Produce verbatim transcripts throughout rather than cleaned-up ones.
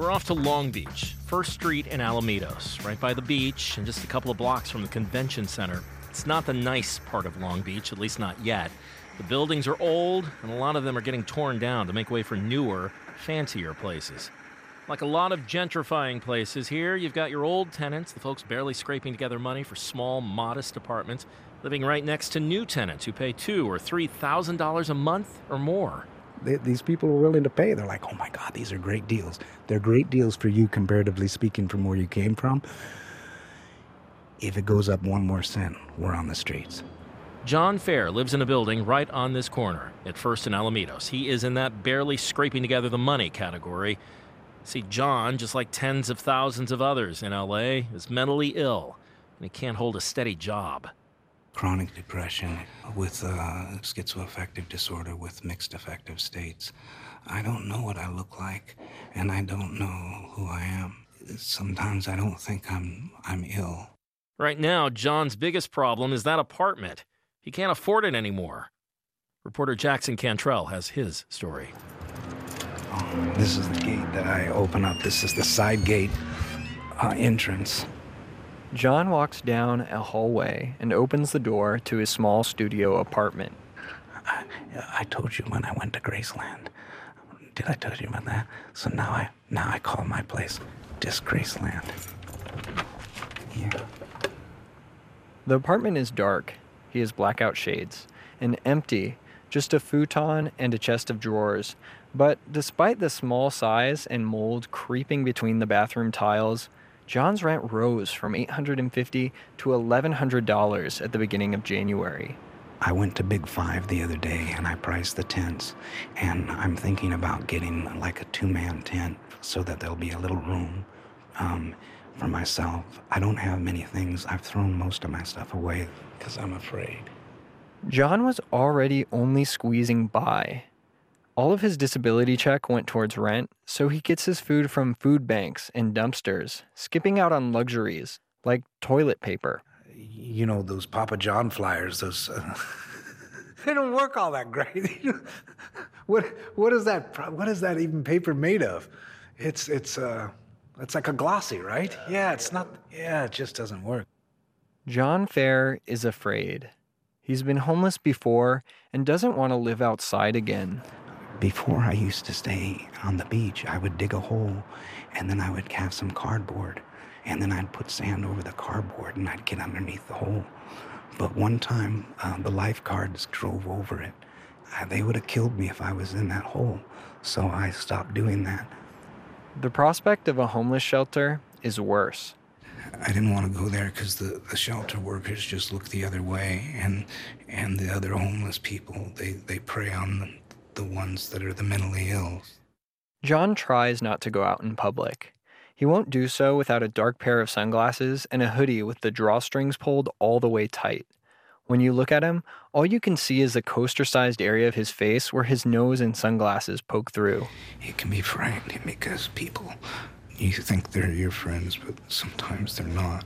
We're off to Long Beach, First Street in Alamitos, right by the beach and just a couple of blocks from the convention center. It's not the nice part of Long Beach, at least not yet. The buildings are old, and a lot of them are getting torn down to make way for newer, fancier places. Like a lot of gentrifying places here, you've got your old tenants, the folks barely scraping together money for small, modest apartments, living right next to new tenants who pay two or three thousand dollars a month or more. They, these people are willing to pay. They're like, oh my God, these are great deals. They're great deals for you, comparatively speaking, from where you came from. If it goes up one more cent, we're on the streets. John Fair lives in a building right on this corner at First and Alamitos. He is in that barely scraping together the money category. See, John, just like tens of thousands of others in L A, is mentally ill, and he can't hold a steady job. Chronic depression with uh, schizoaffective disorder with mixed affective states. I don't know what I look like, and I don't know who I am. Sometimes I don't think I'm I'm ill. Right now, John's biggest problem is that apartment. He can't afford it anymore. Reporter Jackson Cantrell has his story. Oh, this is the gate that I open up. This is the side gate uh, entrance. John walks down a hallway and opens the door to his small studio apartment. I, I told you when I went to Graceland. Did I tell you about that? So now I now I call my place Disc Graceland. Yeah. The apartment is dark. He has blackout shades. And empty, just a futon and a chest of drawers. But despite the small size and mold creeping between the bathroom tiles, John's rent rose from eight hundred fifty dollars to eleven hundred dollars at the beginning of January. I went to Big Five the other day and I priced the tents, and I'm thinking about getting like a two-man tent so that there'll be a little room um, for myself. I don't have many things. I've thrown most of my stuff away because I'm afraid. John was already only squeezing by. All of his disability check went towards rent, so he gets his food from food banks and dumpsters, skipping out on luxuries like toilet paper. You know, those Papa John flyers, those... Uh, they don't work all that great. what what is that what is that even paper made of? It's it's uh it's like a glossy, right? Yeah, it's not yeah, it just doesn't work. John Fair is afraid. He's been homeless before and doesn't want to live outside again. Before I used to stay on the beach, I would dig a hole, and then I would have some cardboard, and then I'd put sand over the cardboard, and I'd get underneath the hole. But one time, uh, the lifeguards drove over it. Uh, they would have killed me if I was in that hole, so I stopped doing that. The prospect of a homeless shelter is worse. I didn't want to go there because the, the shelter workers just look the other way, and and the other homeless people, they, they prey on the, the ones that are the mentally ill. John tries not to go out in public. He won't do so without a dark pair of sunglasses and a hoodie with the drawstrings pulled all the way tight. When you look at him, all you can see is the coaster-sized area of his face where his nose and sunglasses poke through. It can be frightening because people, you think they're your friends, but sometimes they're not.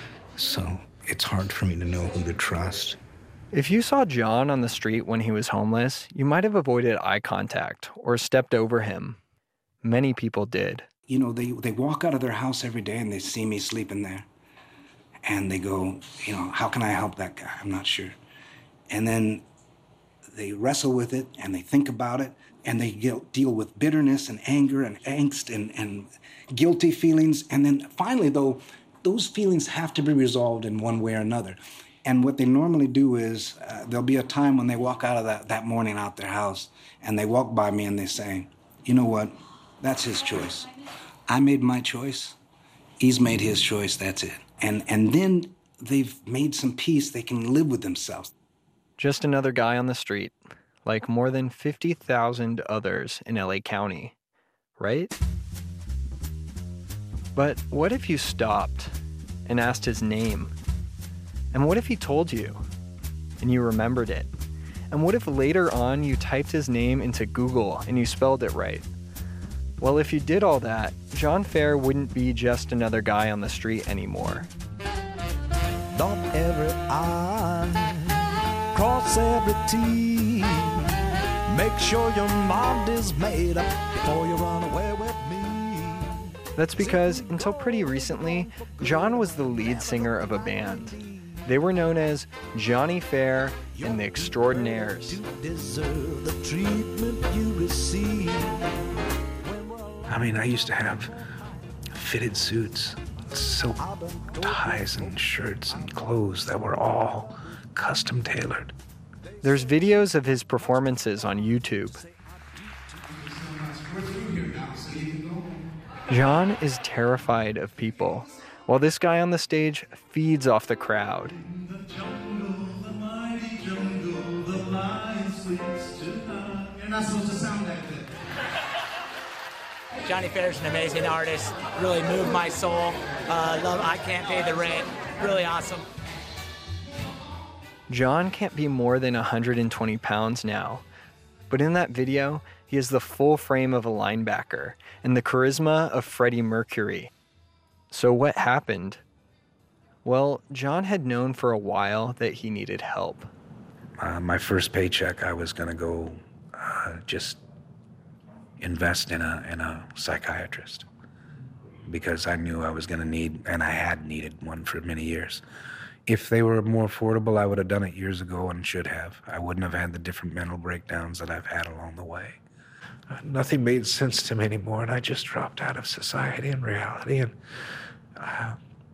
So it's hard for me to know who to trust. If you saw John on the street when he was homeless, you might have avoided eye contact or stepped over him. Many people did. You know, they, they walk out of their house every day and they see me sleeping there. And they go, you know, how can I help that guy? I'm not sure. And then they wrestle with it and they think about it and they get, deal with bitterness and anger and angst and, and guilty feelings. And then finally, though, those feelings have to be resolved in one way or another. And what they normally do is uh, there'll be a time when they walk out of that, that morning out their house and they walk by me and they say, you know what, that's his choice. I made my choice. He's made his choice. That's it. And and then they've made some peace. They can live with themselves. Just another guy on the street, like more than fifty thousand others in L A County, right? But what if you stopped and asked his name? And what if he told you and you remembered it? And what if later on you typed his name into Google and you spelled it right? Well, if you did all that, John Fair wouldn't be just another guy on the street anymore. Dot every I, cross every T. Make sure your mind is made up before you run away with me. That's because, until pretty recently, John was the lead singer of a band. They were known as Johnny Fair and the Extraordinaires. I mean, I used to have fitted suits, silk ties and shirts and clothes that were all custom tailored. There's videos of his performances on YouTube. John is terrified of people, while this guy on the stage feeds off the crowd. Johnny Fair's an amazing artist, really moved my soul. Uh, love I Can't Pay the Rent, really awesome. John can't be more than one hundred twenty pounds now, but in that video, he has the full frame of a linebacker and the charisma of Freddie Mercury. So what happened? Well, John had known for a while that he needed help. Uh, my first paycheck, I was going to go uh, just invest in a in a psychiatrist because I knew I was going to need, and I had needed one for many years. If they were more affordable, I would have done it years ago and should have. I wouldn't have had the different mental breakdowns that I've had along the way. Uh, nothing made sense to me anymore, and I just dropped out of society and reality. And uh,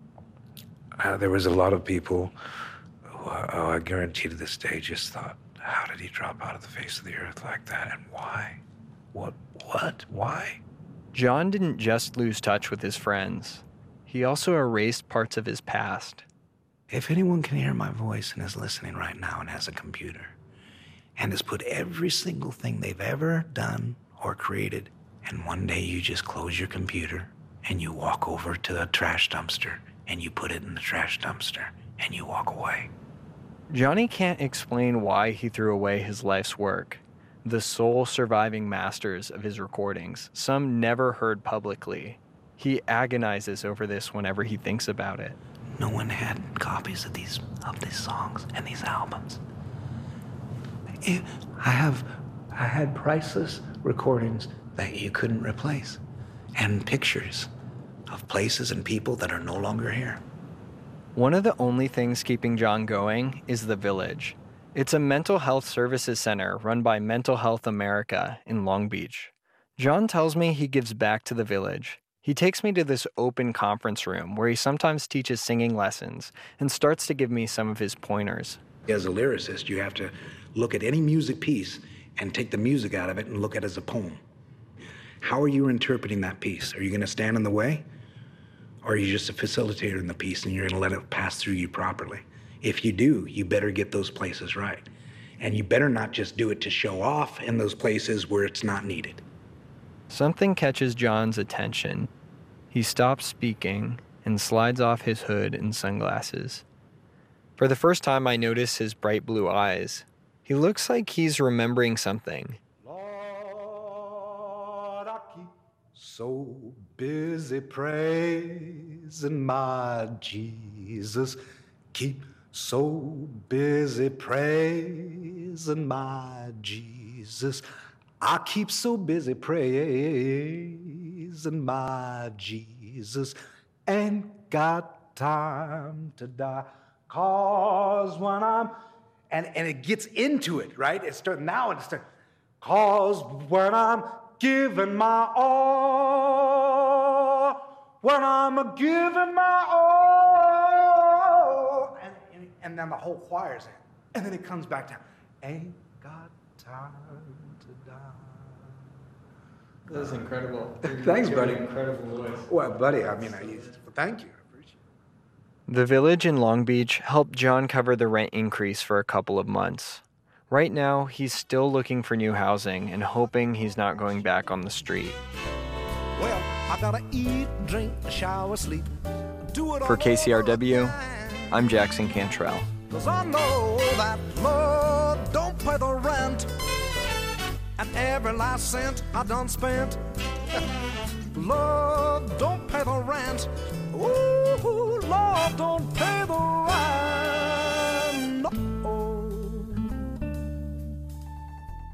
uh, there was a lot of people who, uh, oh, I guarantee to this day, just thought, how did he drop out of the face of the earth like that, and why? What? What? Why? John didn't just lose touch with his friends. He also erased parts of his past. If anyone can hear my voice and is listening right now and has a computer and has put every single thing they've ever done or created, and one day you just close your computer and you walk over to the trash dumpster and you put it in the trash dumpster and you walk away. Johnny can't explain why he threw away his life's work, the sole surviving masters of his recordings, some never heard publicly. He agonizes over this whenever he thinks about it. No one had copies of these of these songs and these albums. It, I have, I had priceless recordings that you couldn't replace, and pictures of places and people that are no longer here. One of the only things keeping John going is The Village. It's a mental health services center run by Mental Health America in Long Beach. John tells me he gives back to The Village. He takes me to this open conference room where he sometimes teaches singing lessons and starts to give me some of his pointers. As a lyricist, you have to look at any music piece and take the music out of it and look at it as a poem. How are you interpreting that piece? Are you going to stand in the way? Or are you just a facilitator in the piece and you're going to let it pass through you properly? If you do, you better get those places right. And you better not just do it to show off in those places where it's not needed. Something catches John's attention. He stops speaking and slides off his hood and sunglasses. For the first time, I notice his bright blue eyes. He looks like he's remembering something. Lord, I keep so busy praising my Jesus. Keep so busy praising my Jesus. I keep so busy praising my Jesus. Ain't got time to die. Cause when I'm, and, and it gets into it, right? It's start, now it's start, cause when I'm giving my all, when I'm giving my all, and, and, and then the whole choir's in. And then it comes back down. Ain't got time to die. That was incredible. Thanks, buddy. Incredible voice. Well, buddy, I mean, I, thank you. I appreciate it. The Village in Long Beach helped John cover the rent increase for a couple of months. Right now, he's still looking for new housing and hoping he's not going back on the street. Well, I gotta eat, drink, shower, sleep. Do it For all K C R W, over I'm Jackson Cantrell. Cause I know that love don't pay the rent. And every last cent I done spent. Love don't pay the rent. Ooh, love don't pay the rent. No.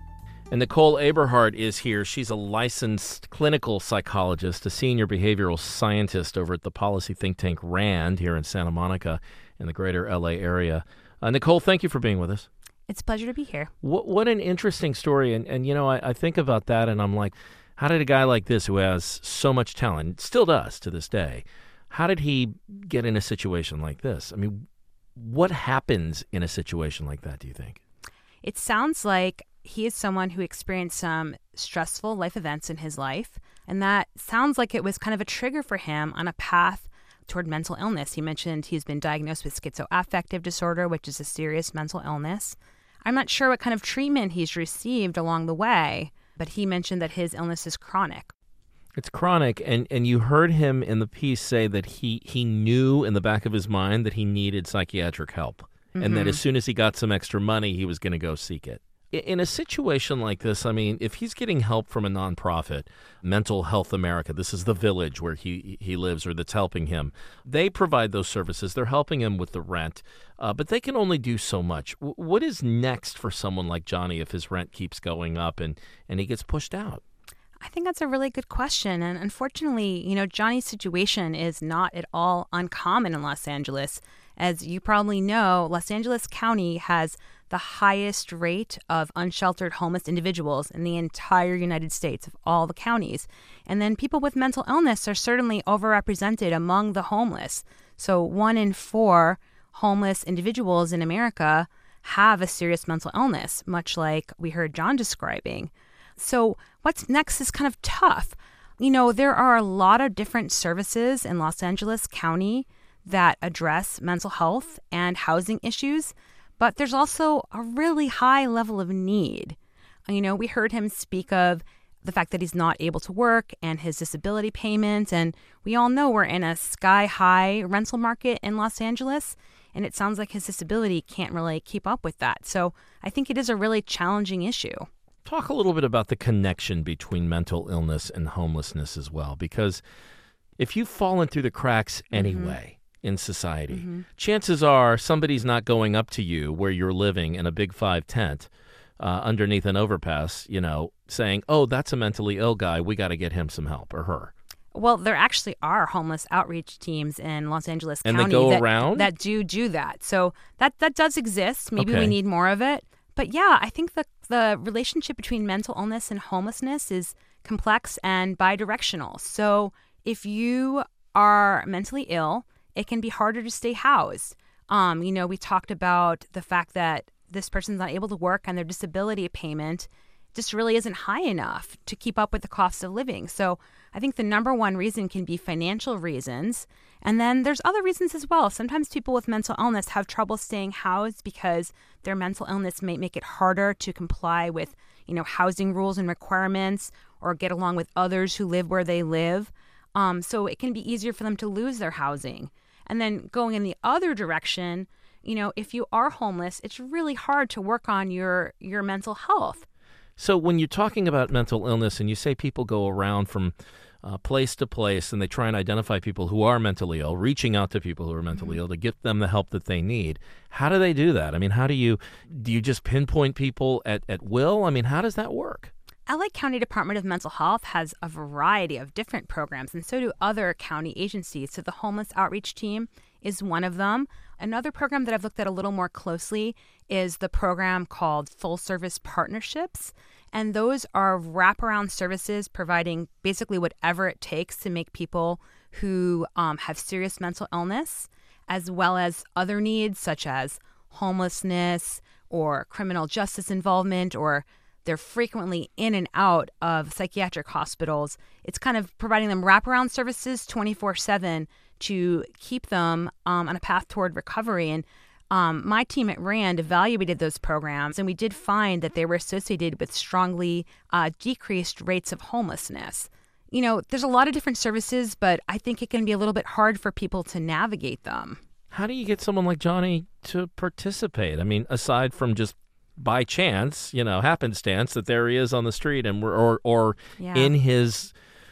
And Nicole Aberhart is here. She's a licensed clinical psychologist, a senior behavioral scientist over at the policy think tank RAND here in Santa Monica in the greater L A area. Uh, Nicole, thank you for being with us. It's a pleasure to be here. What, what an interesting story. And, and you know, I, I think about that and I'm like, how did a guy like this who has so much talent, still does to this day, how did he get in a situation like this? I mean, what happens in a situation like that, do you think? It sounds like he is someone who experienced some stressful life events in his life, and that sounds like it was kind of a trigger for him on a path toward mental illness. He mentioned he's been diagnosed with schizoaffective disorder, which is a serious mental illness. I'm not sure what kind of treatment he's received along the way, but he mentioned that his illness is chronic. It's chronic, and, and you heard him in the piece say that he, he knew in the back of his mind that he needed psychiatric help, mm-hmm. and that as soon as he got some extra money, he was going to go seek it. In a situation like this, I mean, if he's getting help from a nonprofit, Mental Health America, this is the village where he, he lives or that's helping him, they provide those services. They're helping him with the rent, uh, but they can only do so much. W- what is next for someone like Johnny if his rent keeps going up and, and he gets pushed out? I think that's a really good question. And unfortunately, you know, Johnny's situation is not at all uncommon in Los Angeles. As you probably know, Los Angeles County has the highest rate of unsheltered homeless individuals in the entire United States of all the counties. And then people with mental illness are certainly overrepresented among the homeless. So one in four homeless individuals in America have a serious mental illness, much like we heard John describing. So what's next is kind of tough. You know, there are a lot of different services in Los Angeles County that address mental health and housing issues, but there's also a really high level of need. You know, we heard him speak of the fact that he's not able to work and his disability payments, and we all know we're in a sky-high rental market in Los Angeles, and it sounds like his disability can't really keep up with that. So I think it is a really challenging issue. Talk a little bit about the connection between mental illness and homelessness as well, because if you've fallen through the cracks anyway, in society, mm-hmm. chances are somebody's not going up to you where you're living in a big five tent uh, underneath an overpass, you know, saying, oh, that's a mentally ill guy. We got to get him some help, or her. Well, there actually are homeless outreach teams in Los Angeles and County they go that, around? that do do that. So that, that does exist. Maybe okay. we need more of it. But yeah, I think the, the relationship between mental illness and homelessness is complex and bidirectional. So if you are mentally ill, it can be harder to stay housed. Um, you know, we talked about the fact that this person's not able to work and their disability payment just really isn't high enough to keep up with the cost of living. So I think the number one reason can be financial reasons. And then there's other reasons as well. Sometimes people with mental illness have trouble staying housed because their mental illness may make it harder to comply with, you know, housing rules and requirements or get along with others who live where they live. Um, so it can be easier for them to lose their housing. And then going in the other direction, you know, if you are homeless, it's really hard to work on your, your mental health. So when you're talking about mental illness and you say people go around from uh, place to place and they try and identify people who are mentally ill, reaching out to people who are mentally mm-hmm. ill to get them the help that they need, how do they do that? I mean, how do you, do you just pinpoint people at, at will? I mean, how does that work? L A County Department of Mental Health has a variety of different programs, and so do other county agencies. So the Homeless Outreach Team is one of them. Another program that I've looked at a little more closely is the program called Full Service Partnerships. And those are wraparound services providing basically whatever it takes to make people who um, have serious mental illness, as well as other needs such as homelessness or criminal justice involvement, or they're frequently in and out of psychiatric hospitals. It's kind of providing them wraparound services twenty-four seven to keep them um, on a path toward recovery. And um, my team at RAND evaluated those programs, and we did find that they were associated with strongly uh, decreased rates of homelessness. You know, there's a lot of different services, but I think it can be a little bit hard for people to navigate them. How do you get someone like Johnny to participate? I mean, aside from just by chance, you know, happenstance that there he is on the street and we're, or or yeah. in his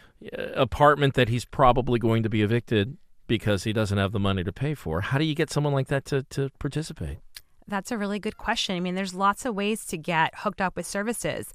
apartment that he's probably going to be evicted because he doesn't have the money to pay for. How do you get someone like that to, to participate? That's a really good question. I mean, there's lots of ways to get hooked up with services.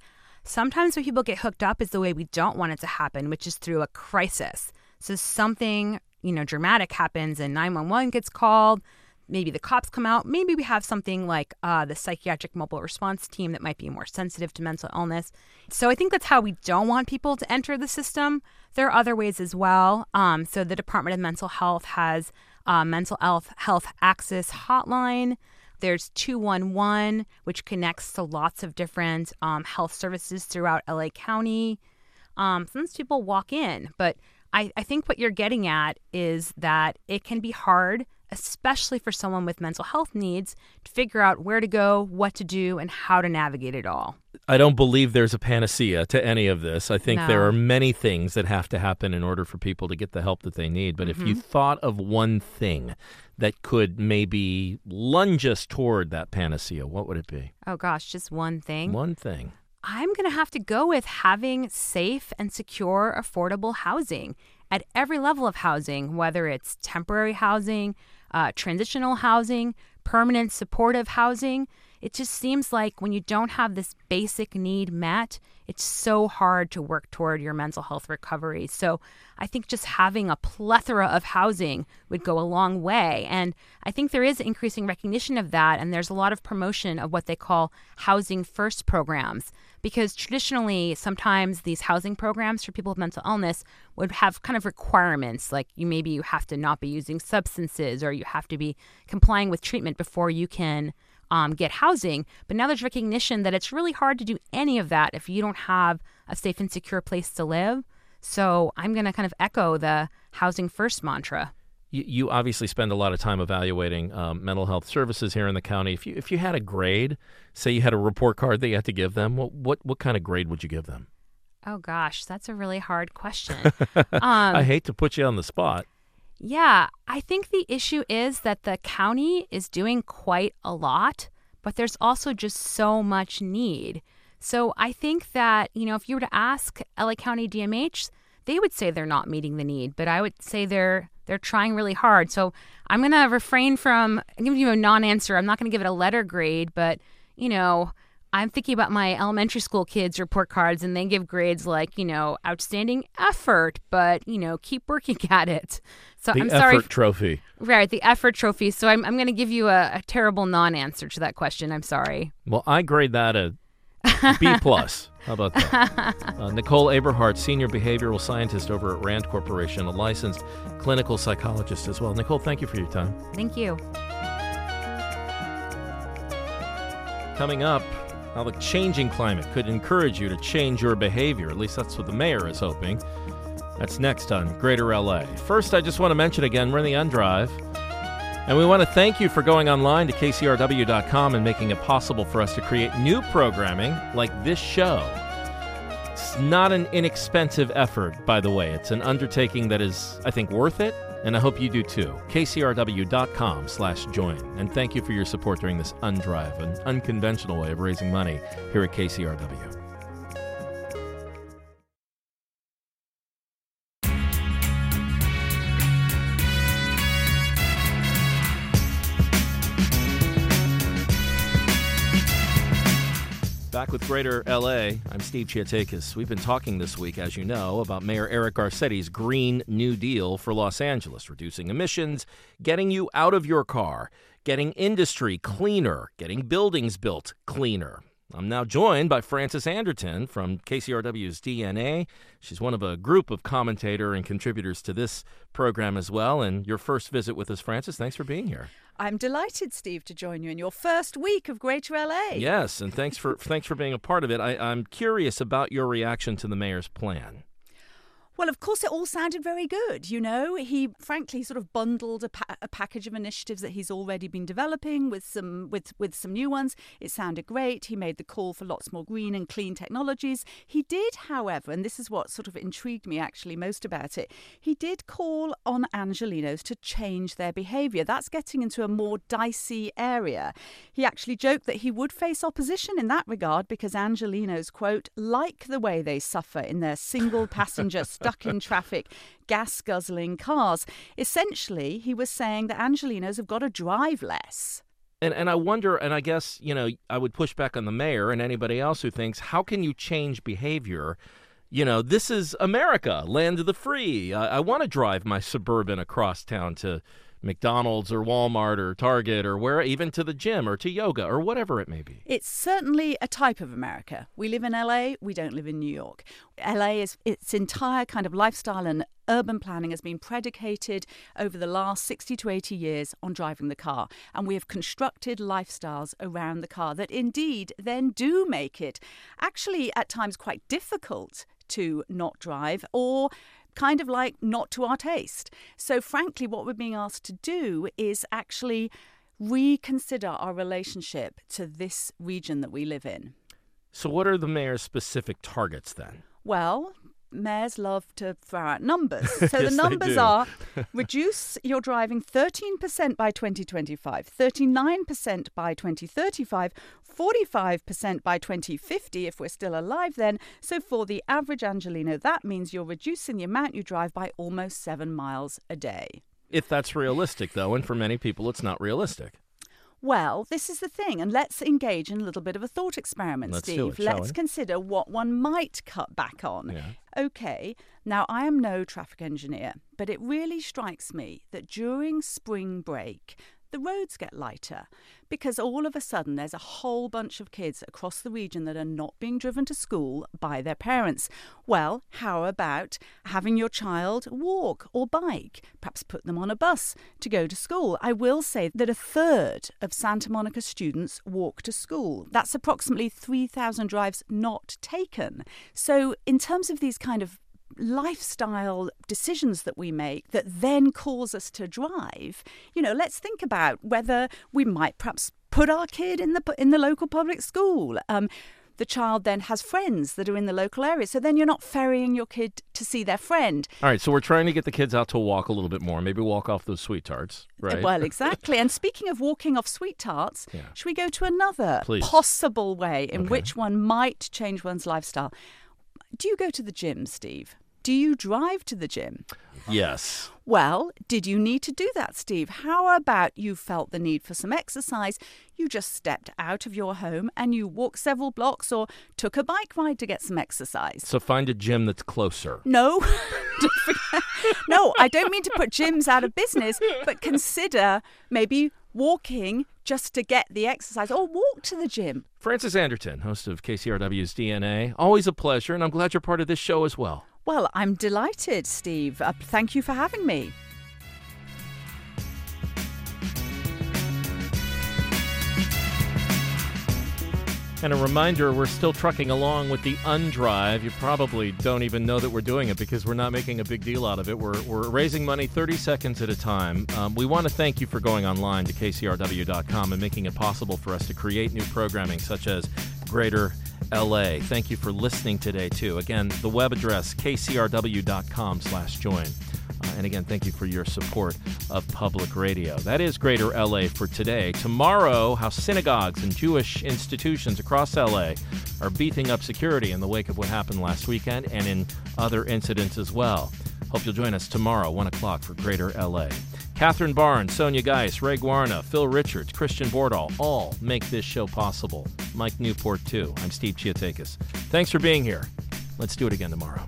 sometimes when people get hooked up is the way we don't want it to happen, which is through a crisis. So something, you know, dramatic happens and nine one one gets called. Maybe the cops come out. Maybe we have something like uh, the psychiatric mobile response team that might be more sensitive to mental illness. So I think that's how we don't want people to enter the system. There are other ways as well. Um, so the Department of Mental Health has a mental health, health access hotline. There's two one one, which connects to lots of different um, health services throughout L A County. Um, sometimes people walk in, but I, I think what you're getting at is that it can be hard, especially for someone with mental health needs, to figure out where to go, what to do, and how to navigate it all. I don't believe there's a panacea to any of this. I think No. there are many things that have to happen in order for people to get the help that they need. But Mm-hmm. if you thought of one thing that could maybe lunge us toward that panacea, what would it be? Oh gosh, just one thing. One thing. I'm going to have to go with having safe and secure, affordable housing at every level of housing, whether it's temporary housing, uh, transitional housing, permanent supportive housing. It just seems like when you don't have this basic need met, it's so hard to work toward your mental health recovery. So I think just having a plethora of housing would go a long way. And I think there is increasing recognition of that. And there's a lot of promotion of what they call housing first programs. Because traditionally, sometimes these housing programs for people with mental illness would have kind of requirements, like you maybe you have to not be using substances or you have to be complying with treatment before you can um, get housing. But now there's recognition that it's really hard to do any of that if you don't have a safe and secure place to live. So I'm going to kind of echo the housing first mantra. You, you obviously spend a lot of time evaluating um, mental health services here in the county. If you if you had a grade, say you had a report card that you had to give them, what what, what kind of grade would you give them? Oh, gosh, that's a really hard question. um, I hate to put you on the spot. Yeah, I think the issue is that the county is doing quite a lot, but there's also just so much need. So I think that, you know, if you were to ask L A County D M H, they would say they're not meeting the need, but I would say they're they're trying really hard. So I'm going to refrain from giving you a non-answer. I'm not going to give it a letter grade, but, you know, I'm thinking about my elementary school kids' report cards, and they give grades like, you know, outstanding effort, but, you know, keep working at it. So The I'm effort sorry. trophy. Right, the effort trophy. So I'm I'm going to give you a, a terrible non-answer to that question. I'm sorry. Well, I grade that a B plus. How about that? Uh, Nicole Aberhart, Senior Behavioral Scientist over at RAND Corporation, a licensed clinical psychologist as well. Nicole, thank you for your time. Thank you. Coming up, how the changing climate could encourage you to change your behavior. At least that's what the mayor is hoping. That's next on Greater L A. First, I just want to mention again, we're in the Undrive. And we want to thank you for going online to K C R W dot com and making it possible for us to create new programming like this show. It's not an inexpensive effort, by the way. It's an undertaking that is, I think, worth it, and I hope you do too. K C R W dot com slash join. And thank you for your support during this Undrive, an unconventional way of raising money here at K C R W. Back with Greater L A, I'm Steve Chiatakis. We've been talking this week, as you know, about Mayor Eric Garcetti's Green New Deal for Los Angeles, reducing emissions, getting you out of your car, getting industry cleaner, getting buildings built cleaner. I'm now joined by Frances Anderton from K C R W's D N A. She's one of a group of commentator and contributors to this program as well. And your first visit with us, Frances, thanks for being here. I'm delighted, Steve, to join you in your first week of Greater L A. Yes, and thanks for thanks for being a part of it. I, I'm curious about your reaction to the mayor's plan. Well, of course, it all sounded very good. You know, he frankly sort of bundled a, pa- a package of initiatives that he's already been developing with some with, with some new ones. It sounded great. He made the call for lots more green and clean technologies. He did, however, and this is what sort of intrigued me actually most about it, he did call on Angelenos to change their behaviour. That's getting into a more dicey area. He actually joked that he would face opposition in that regard because Angelenos, quote, like the way they suffer in their single passenger stuck in traffic, gas-guzzling cars. Essentially, he was saying that Angelenos have got to drive less. And and I wonder, and I guess, you know, I would push back on the mayor and anybody else who thinks, how can you change behavior? You know, this is America, land of the free. I, I want to drive my Suburban across town to McDonald's or Walmart or Target or where, even to the gym or to yoga or whatever it may be. It's certainly a type of America. We live in L A, we don't live in New York. L A is its entire kind of lifestyle and urban planning has been predicated over the last sixty to eighty years on driving the car. And we have constructed lifestyles around the car that indeed then do make it actually at times quite difficult to not drive or kind of like not to our taste. So frankly, what we're being asked to do is actually reconsider our relationship to this region that we live in. So what are the mayor's specific targets then? Well, mayors love to throw out numbers. So Yes, the they numbers do. are reduce your driving thirteen percent by twenty twenty-five, thirty-nine percent by twenty thirty-five, forty-five percent by twenty fifty if we're still alive then. So for the average Angelino, that means you're reducing the amount you drive by almost seven miles a day. If that's realistic, though, and for many people it's not realistic. Well, this is the thing, and let's engage in a little bit of a thought experiment, Let's Steve. do it, shall let's we? consider what one might cut back on. Yeah. Okay, now I am no traffic engineer, but it really strikes me that during spring break, the roads get lighter because all of a sudden there's a whole bunch of kids across the region that are not being driven to school by their parents. Well, how about having your child walk or bike, perhaps put them on a bus to go to school? I will say that a third of Santa Monica students walk to school. That's approximately three thousand drives not taken. So in terms of these kind of lifestyle decisions that we make that then cause us to drive, you know, let's think about whether we might perhaps put our kid in the in the local public school. Um, the child then has friends that are in the local area, so then you're not ferrying your kid to see their friend. All right, so we're trying to get the kids out to walk a little bit more, maybe walk off those sweet tarts, right? Well, exactly. And speaking of walking off sweet tarts, Yeah. should we go to another Please. possible way in Okay. which one might change one's lifestyle? Do you go to the gym, Steve? Do you drive to the gym? Yes. Well, did you need to do that, Steve? How about you felt the need for some exercise? You just stepped out of your home and you walked several blocks or took a bike ride to get some exercise. So find a gym that's closer. No, Don't forget- no, I don't mean to put gyms out of business, but consider maybe walking just to get the exercise or walk to the gym. Frances Anderton, host of K C R W's D N A. Always a pleasure, and I'm glad you're part of this show as well. Well, I'm delighted, Steve. Uh, thank you for having me. And a reminder, we're still trucking along with the Undrive. You probably don't even know that we're doing it because we're not making a big deal out of it. We're, we're raising money thirty seconds at a time. Um, we want to thank you for going online to K C R W dot com and making it possible for us to create new programming such as Greater L A. Thank you for listening today, too. Again, the web address, K C R W dot com slash join. Uh, and again, thank you for your support of public radio. That is Greater L A for today. Tomorrow, how synagogues and Jewish institutions across L A are beefing up security in the wake of what happened last weekend and in other incidents as well. Hope you'll join us tomorrow, one o'clock for Greater L A. Catherine Barnes, Sonia Geis, Ray Guarna, Phil Richards, Christian Bordahl all make this show possible. Mike Newport, too. I'm Steve Chiatakis. Thanks for being here. Let's do it again tomorrow.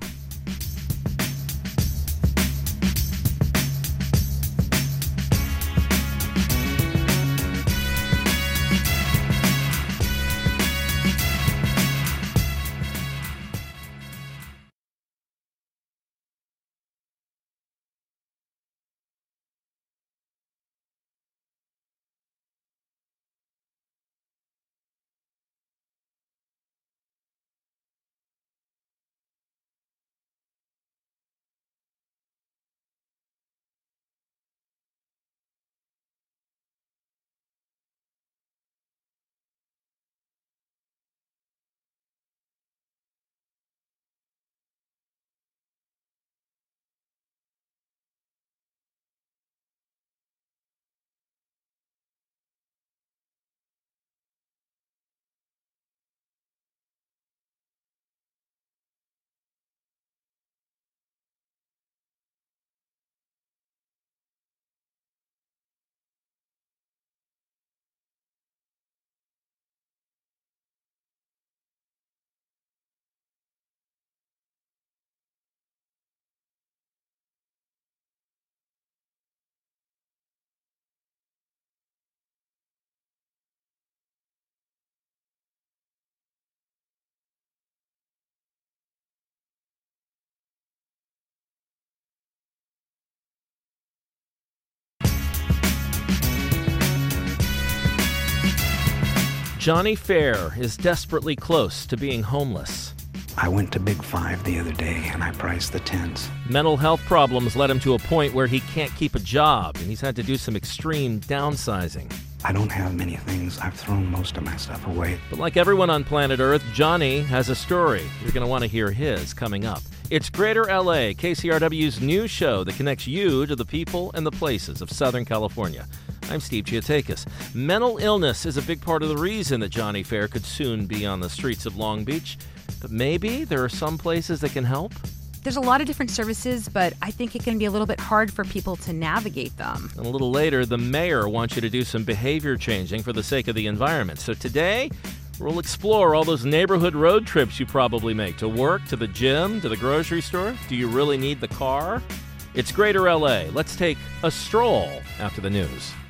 Johnny Fair is desperately close to being homeless. I went to Big Five the other day and I priced the tents. Mental health problems led him to a point where he can't keep a job, and he's had to do some extreme downsizing. I don't have many things. I've thrown most of my stuff away. But like everyone on planet Earth, Johnny has a story. You're going to want to hear his coming up. It's Greater L A, K C R W's news show that connects you to the people and the places of Southern California. I'm Steve Chiotakis. Mental illness is a big part of the reason that Johnny Fair could soon be on the streets of Long Beach. But maybe there are some places that can help? There's a lot of different services, but I think it can be a little bit hard for people to navigate them. And a little later, the mayor wants you to do some behavior changing for the sake of the environment. So today, we'll explore all those neighborhood road trips you probably make to work, to the gym, to the grocery store. Do you really need the car? It's Greater L A. Let's take a stroll after the news.